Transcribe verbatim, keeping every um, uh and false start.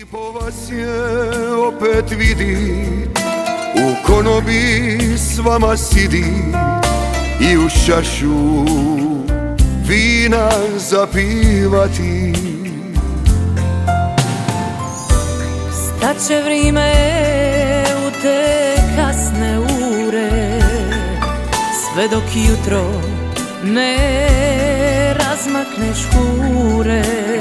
Lipo vas je opet vidi, u konobi s vama sidi i u čašu vina zapivati. Staće vrime u te kasne ure, sve dok jutro ne razmakne škure.